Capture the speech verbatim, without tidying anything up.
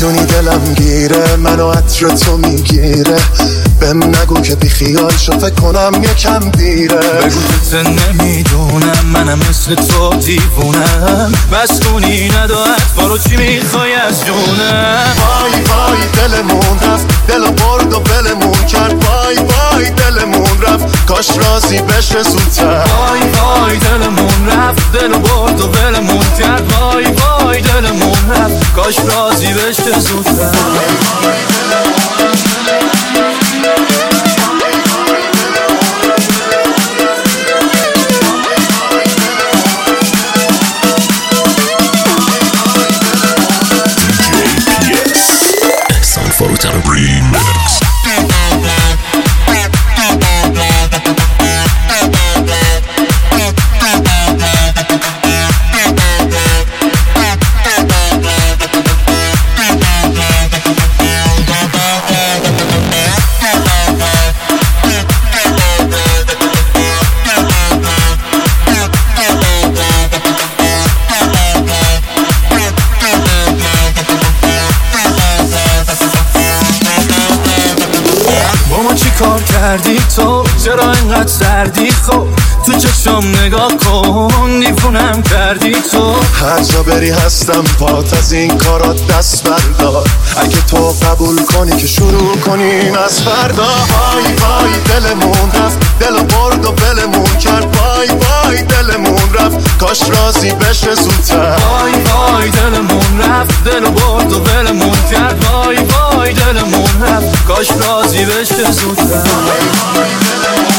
میدونی دلم گیره، منو عطر تو میگیره، بهم نگو که بی خیال شو فکر کنم یکم دیره. بگو که نمیدونم منم مثل تو دیوونم، بس کنی ندو حرفا رو چی میخوای از جونم. وای وای دلمون رفت، دلو برد و بلمون کرد، وای وای دلمون رفت، کاش راضی بشه زودتر. وای وای دلمون رفت، دلو برد و بلمون کرد، وای وای دلمون رفت، کاش راضی بشه زودتر. Photon Remix. کار کردی تو چرا اینقدر سردی؟ خب تو چشم نگاه کن دیوونم کردی تو. هر جا بری هستم پات، از این کارات دست بردار، اگه تو قبول کنی که شروع کنیم از فردا. وای وای دلمون رفت، دلو برد و بلمون کرد، وای وای دلمون رفت، کاش راضی بشه زودتر. وای وای دلمون رفت، دلو برد و بلمون کرد، وای وای دلمون رفت، کاش راضی بشه زودتر.